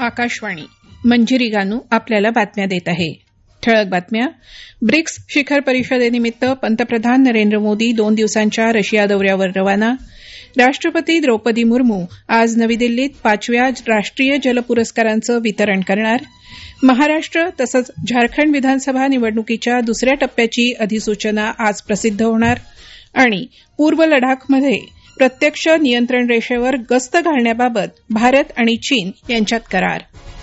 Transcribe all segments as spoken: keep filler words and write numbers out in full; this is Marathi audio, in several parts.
आकाशवाणी. मंजिरी गानू आपल्याला बातम्या देत आहे. ठळक बातम्या. ब्रिक्स शिखर परिषदेनिमित्त पंतप्रधान नरेंद्र मोदी दोन दिवसांच्या रशिया दौऱ्यावर रवाना. राष्ट्रपती द्रौपदी मुर्मू आज नवी दिल्लीत पाचव्या राष्ट्रीय जल पुरस्कारांचं वितरण करणार. महाराष्ट्र तसंच झारखंड विधानसभा निवडणुकीच्या दुसऱ्या टप्प्याची अधिसूचना आज प्रसिद्ध होणार. आणि पूर्व लडाखमध्ये प्रत्यक्ष नियंत्रण रेषेवर गस्त घालण्याबाबत भारत आणि चीन यांच्यात करार.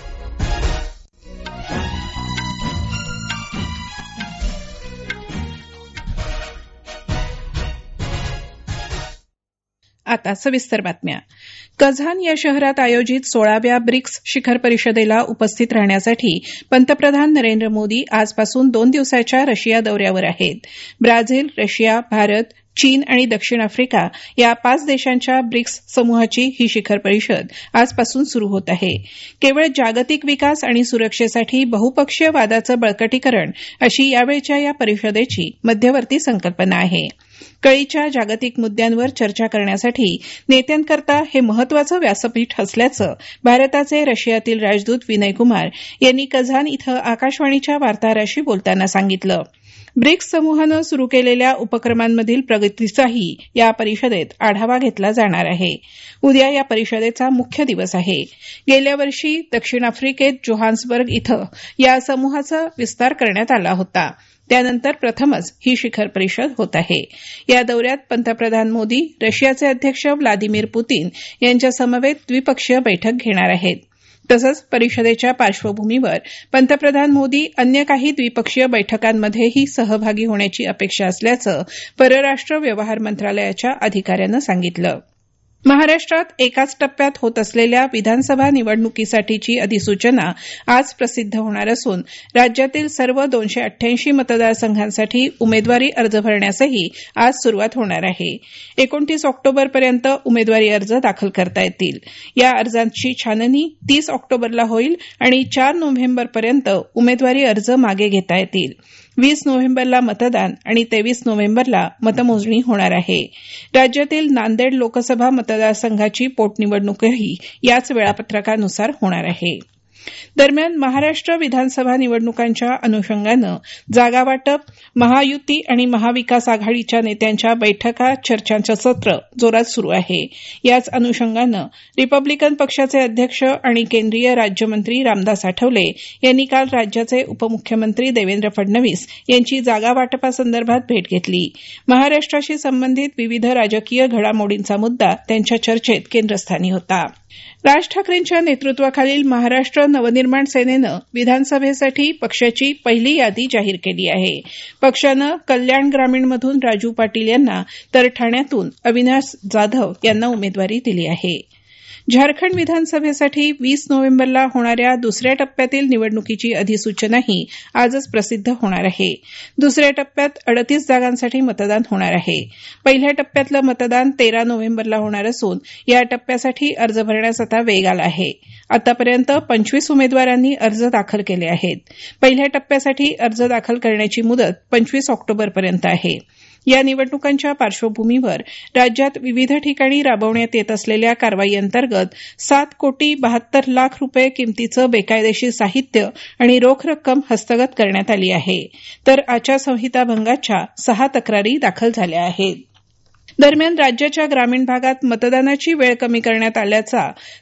आता सविस्तर बातम्या. कझान या शहरात आयोजित सोळाव्या ब्रिक्स शिखर परिषदेला उपस्थित राहण्यासाठी पंतप्रधान नरेंद्र मोदी आजपासून दोन दिवसाच्या रशिया दौऱ्यावर आहेत. ब्राझील, रशिया, भारत, चीन आणि दक्षिण आफ्रिका या पाच देशांच्या ब्रिक्स समूहाची ही शिखर परिषद आजपासून सुरू होत आहे. केवळ जागतिक विकास आणि सुरक्षेसाठी बहुपक्षीय वादाचं बळकटीकरण अशी यावेळच्या या परिषदेची मध्यवर्ती संकल्पना आहे. कळीच्या जागतिक मुद्द्यांवर चर्चा करण्यासाठी नेत्यांकरता हे महत्वाचं व्यासपीठ असल्याचं भारताचे रशियातील राजदूत विनय कुमार यांनी कझान इथं आकाशवाणीच्या वार्ताहराशी बोलताना सांगितलं. ब्रिक्स समूहानं सुरू केलेल्या उपक्रमांमधील प्रगतीचाही या परिषदेत आढावा घेतला जाणार आहे. उद्या या परिषदेचा मुख्य दिवस आहे. गेल्या वर्षी दक्षिण आफ्रिकेत जोहान्सबर्ग इथं या समूहाचा विस्तार करण्यात आला होता. त्यानंतर प्रथमच ही शिखर परिषद होत आहे. या दौऱ्यात पंतप्रधान मोदी रशियाचे अध्यक्ष व्लादिमीर पुतीन यांच्या समवेत द्विपक्षीय बैठक घेणार आहेत. तसंच परिषदेच्या पार्श्वभूमीवर पंतप्रधान मोदी अन्य काही द्विपक्षीय बैठकांमध्येही सहभागी होण्याची अपेक्षा असल्याचं परराष्ट्र व्यवहार मंत्रालयाच्या अधिकाऱ्यानं सांगितलं. महाराष्ट्रात एकाच टप्प्यात होत असलेल्या विधानसभा निवडणुकीसाठीची अधिसूचना आज प्रसिद्ध होणार असून राज्यातील सर्व दोनशे अठ्ठ्याऐंशी मतदारसंघांसाठी उमेदवारी अर्ज भरण्यासही आज सुरुवात होणार आहे. एकोणतीस ऑक्टोबरपर्यंत उमेदवारी अर्ज दाखल करता येतील. या अर्जांची छाननी तीस ऑक्टोबरला होईल आणि चार नोव्हेंबरपर्यंत उमेदवारी अर्ज मागे घेता येतील. वीस नोव्हेंबरला मतदान आणि तेवीस नोव्हेंबरला मतमोजणी होणार आहे. राज्यातील नांदेड लोकसभा मतदारसंघाची पोटनिवडणूकही याच वेळापत्रकानुसार होणार आहे. दरम्यान महाराष्ट्र विधानसभा निवडणुकांच्या अनुषंगानं जागावाटप, महायुती आणि महाविकास आघाडीच्या नेत्यांच्या बैठका, चर्चांचं सत्र जोरात सुरू आहे. याच अनुषंगानं रिपब्लिकन पक्षाचे अध्यक्ष आणि केंद्रीय राज्यमंत्री रामदास आठवले यांनी काल राज्याचे उपमुख्यमंत्री देवेंद्र फडणवीस यांची जागावाटपासंदर्भात भेट घेतली. महाराष्ट्राशी संबंधित विविध राजकीय घडामोडींचा मुद्दा त्यांच्या चर्चेत केंद्रस्थानी होता. राज ठाकरेंच्या नेतृत्वाखालील महाराष्ट्र नवनिर्माण सेनेनं विधानसभेसाठी पक्षाची पहिली यादी जाहीर केली आहे. पक्षानं कल्याण ग्रामीणमधून राजू पाटील यांना तर ठाण्यातून अविनाश जाधव यांना उमेदवारी दिली आहे. झारखंड विधानसभेसाठी वीस नोव्हेंबरला होणाऱ्या दुसऱ्या टप्प्यातील निवडणुकीची अधिसूचनाही आजच प्रसिद्ध होणार आहे. दुसऱ्या टप्प्यात अडतीस जागांसाठी मतदान होणार आहे. पहिल्या टप्प्यातलं मतदान तेरा नोव्हेंबरला होणार असून या टप्प्यासाठी अर्ज भरण्यास आता वेग आला आहे. आतापर्यंत पंचवीस उमेदवारांनी अर्ज दाखल केले आहेत. पहिल्या टप्प्यासाठी अर्ज दाखल करण्याची मुदत पंचवीस ऑक्टोबरपर्यंत आहे. या निवडणुकांच्या पार्श्वभूमीवर राज्यात विविध ठिकाणी राबवण्यात येत असलेल्या कारवाईअंतर्गत सात कोटी बहात्तर लाख रुपये किमतीचं बेकायदेशीर साहित्य आणि रोख रक्कम हस्तगत करण्यात आली आहे. तर आचारसंहिता भंगाच्या सहा तक्रारी दाखल झाल्या आहेत. दरम्यान राज्याच्या ग्रामीण भागात मतदानाची वेळ कमी करण्यात आल्याचा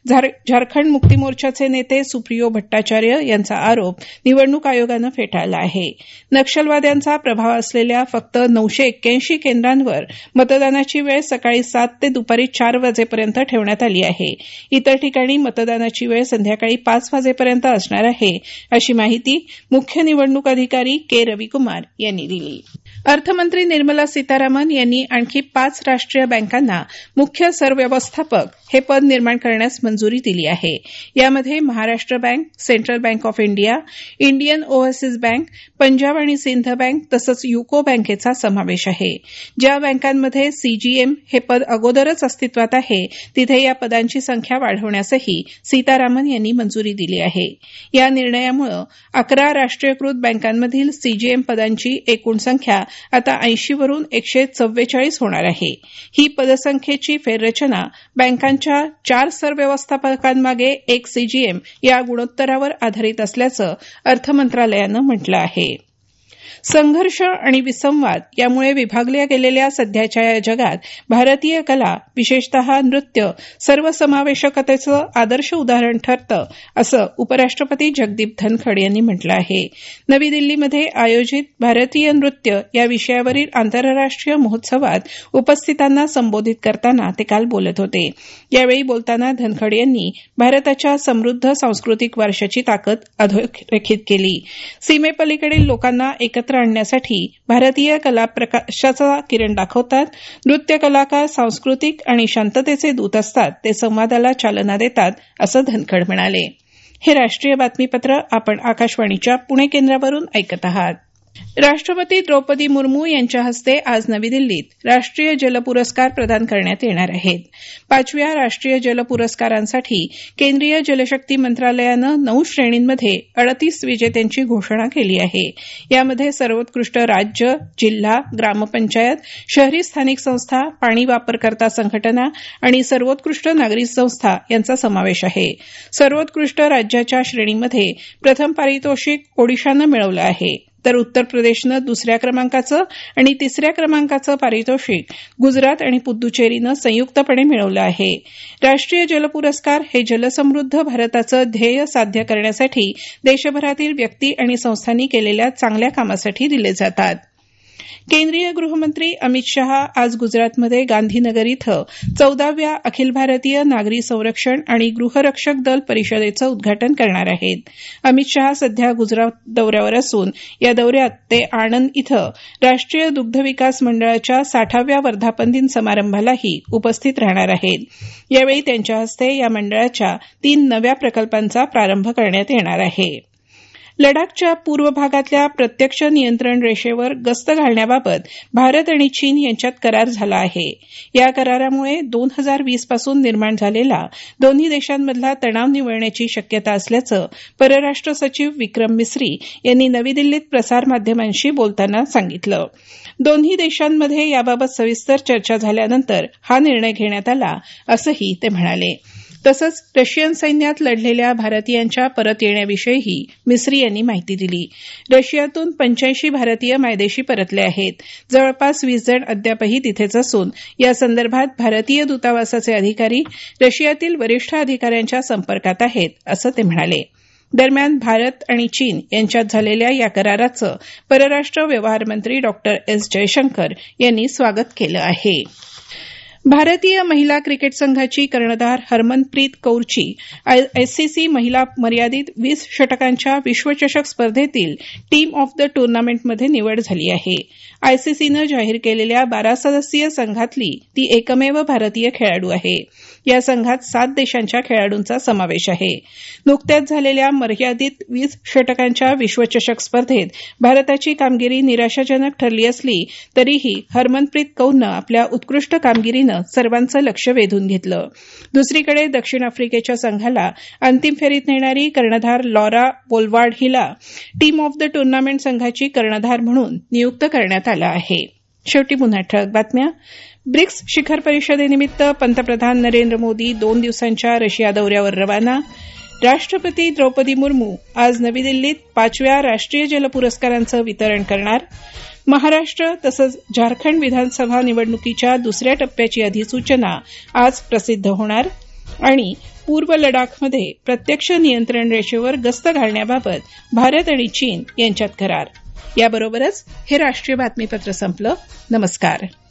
झारखंड मुक्ती मोर्चाचे नेते सुप्रियो भट्टाचार्य यांचा आरोप निवडणूक आयोगानं फेटाळला आहे. नक्षलवाद्यांचा प्रभाव असलेल्या फक्त नऊशे एक्क्याऐंशी केंद्रांवर मतदानाची वेळ सकाळी सात ते दुपारी चार वाजेपर्यंत ठेवण्यात आली आहे. इतर ठिकाणी मतदानाची वेळ संध्याकाळी पाच वाजेपर्यंत असणार आहे, अशी माहिती मुख्य निवडणूक अधिकारी के रविकुमार यांनी दिली. अर्थमंत्री निर्मला सीतारामन यांनी आणखी पाच राष्ट्रीय बँकांना मुख्य सरव्यवस्थापक हे पद निर्माण करण्यास मंजुरी दिली आहे. यामध्ये Maharashtra bank, central bank of India, Indian overseas bank, Punjab आणि सिंध बँक तसंच युको बँकेचा समावेश आहे. ज्या बँकांमध्ये सीजीएम हे पद अगोदरच अस्तित्वात आहे तिथे या पदांची संख्या वाढवण्यासही सीतारामन यांनी मंजुरी दिली आहे. या निर्णयामुळे अकरा राष्ट्रीयकृत बँकांमधील सीजीएम पदांची एकूण संख्या आता ऐंशी वरून एकशे चव्वेचाळीस होणार आहे. ही पदसंख्येची फेररचना बँकांच्या चार स्तर व्यवस्थापकांमागे एक सीजीएम या गुणोत्तरावर आधारित असल्याचं अर्थ मंत्रालयानं म्हटलं आहे. संघर्ष आणि विसंवाद यामुळे विभागल्या गेलेल्या सध्याच्या या जगात भारतीय कला, विशेषतः नृत्य, सर्वसमावेशकतेचं आदर्श उदाहरण ठरतं, असं उपराष्ट्रपती जगदीप धनखड यांनी म्हटलं आहे. नवी दिल्लीमध्ये आयोजित भारतीय नृत्य या विषयावरील आंतरराष्ट्रीय महोत्सवात उपस्थितांना संबोधित करताना ते काल बोलत होते. यावेळी बोलताना धनखड यांनी भारताच्या समृद्ध सांस्कृतिक वारशाची ताकद अधोरेखित केली. सीमेपलीकडील लोकांना एकत्र आणण्यासाठी भारतीय कला प्रकाशाचा किरण दाखवतात. नृत्य कलाकार सांस्कृतिक आणि शांततेचे दूत असतात. ते संवादाला चालना देतात, असं धनखड म्हणाले. हे राष्ट्रीय बातमीपत्र आपण आकाशवाणीच्या पुणे केंद्रावरून ऐकत आहात. राष्ट्रपती द्रौपदी मुर्मू यांच्या हस्ते आज नवी दिल्लीत राष्ट्रीय जल पुरस्कार प्रदान करण्यात येणार आहेत. पाचव्या राष्ट्रीय जल पुरस्कारांसाठी केंद्रीय जलशक्ती मंत्रालयानं नऊ श्रेणींमध्ये अडतीस विजेत्यांची घोषणा केली आहे. यामध्ये सर्वोत्कृष्ट राज्य, जिल्हा, ग्रामपंचायत, शहरी स्थानिक संस्था, पाणी वापरकर्ता संघटना आणि सर्वोत्कृष्ट नागरी संस्था यांचा समावेश आहे. सर्वोत्कृष्ट राज्याच्या श्रेणीमध्ये प्रथम पारितोषिक ओडिशानं मिळवलं आहे, तर उत्तर प्रदेशनं दुसऱ्या क्रमांकाचं आणि तिसऱ्या क्रमांकाचं पारितोषिक गुजरात आणि पुद्दुचेरीनं संयुक्तपणे मिळवलं आहे. राष्ट्रीय जल पुरस्कार हे जलसमृद्ध भारताचं ध्येय साध्य करण्यासाठी देशभरातील व्यक्ती आणि संस्थांनी केलेल्या चांगल्या कामासाठी दिले जातात. केंद्रीय गृहमंत्री अमित शहा आज गुजरातमध्ये गांधीनगर इथं चौदाव्या अखिल भारतीय नागरी संरक्षण आणि गृहरक्षक दल परिषदेचं उद्घाटन करणार आहेत. अमित शहा सध्या गुजरात दौऱ्यावर असून या दौऱ्यात ते आणंद इथं राष्ट्रीय दुग्ध विकास मंडळाच्या साठाव्या वर्धापन दिन समारंभालाही उपस्थित राहणार आहेत. यावेळी त्यांच्या हस्ते या मंडळाच्या तीन नव्या प्रकल्पांचा प्रारंभ करण्यात येणार आहे. लडाखच्या पूर्व भागातल्या प्रत्यक्ष नियंत्रण रेषेवर गस्त घालण्याबाबत भारत आणि चीन यांच्यात करार झाला आहे. या करारामुळे दोन हजार वीस पासून निर्माण झालेला दोन्ही देशांमधला तणाव निवळण्याची शक्यता असल्याचं परराष्ट्र सचिव विक्रम मिस्री यांनी नवी दिल्लीत प्रसारमाध्यमांशी बोलताना सांगितलं. दोन्ही देशांमध्ये याबाबत सविस्तर चर्चा झाल्यानंतर हा निर्णय घेण्यात आला, असंही ते म्हणाले. तसंच रशियन सैन्यात लढलेल्या भारतीयांच्या परत येण्याविषयीही मिस्री यांनी माहिती दिली. रशियातून पंच्याऐंशी भारतीय मायदेशी परतले आहेत. जवळपास वीस जण अद्यापही तिथेच असून या संदर्भात भारतीय दूतावासाचे अधिकारी रशियातील वरिष्ठ अधिकाऱ्यांच्या संपर्कात आहेत, असं ते म्हणाले. दरम्यान भारत आणि चीन यांच्यात झालेल्या या कराराचं परराष्ट्र व्यवहार मंत्री डॉक्टर एस जयशंकर यांनी स्वागत केलं आहे. भारतीय महिला क्रिकेट संघाची कर्णधार हरमनप्रीत कौरची आयसीसी महिला मर्यादित वीस षटकांच्या विश्वचषक स्पर्धेतील टीम ऑफ द टुर्नामेंटमध्ये निवड झाली आहे. आयसीसीनं जाहीर केलेल्या बारा सदस्यीय संघातली ती एकमेव भारतीय खेळाडू आहे. या संघात सात देशांच्या खेळाडूंचा समावेश आहे. नुकत्याच झालेल्या मर्यादित वीस षटकांच्या विश्वचषक स्पर्धेत भारताची कामगिरी निराशाजनक ठरली असली तरीही हरमनप्रीत कौरनं आपल्या उत्कृष्ट कामगिरीनं सर्वांचं लक्ष वेधून घेतलं. दुसरीकडे दक्षिण आफ्रिकेच्या संघाला अंतिम फेरीत नेणारी कर्णधार लॉरा बोलवार्ड हिला टीम ऑफ द टुर्नामेंट संघाची कर्णधार म्हणून नियुक्त करण्यात आलं आहे. शेवटी पुन्हा ठळक बातम्या. ब्रिक्स शिखर परिषदेनिमित्त पंतप्रधान नरेंद्र मोदी दोन दिवसांच्या रशिया दौऱ्यावर रवाना. राष्ट्रपती द्रौपदी मुर्मू आज नवी दिल्लीत पाचव्या राष्ट्रीय जल पुरस्कारांचं वितरण करणार. महाराष्ट्र तसंच झारखंड विधानसभा निवडणुकीच्या दुसऱ्या टप्प्याची अधिसूचना आज प्रसिद्ध होणार. आणि पूर्व लडाखमध्ये प्रत्यक्ष नियंत्रण रेषेवर गस्त घालण्याबाबत भारत आणि चीन यांच्यात करार. याबरोबरच हे राष्ट्रीय बातमीपत्र संपलं. नमस्कार.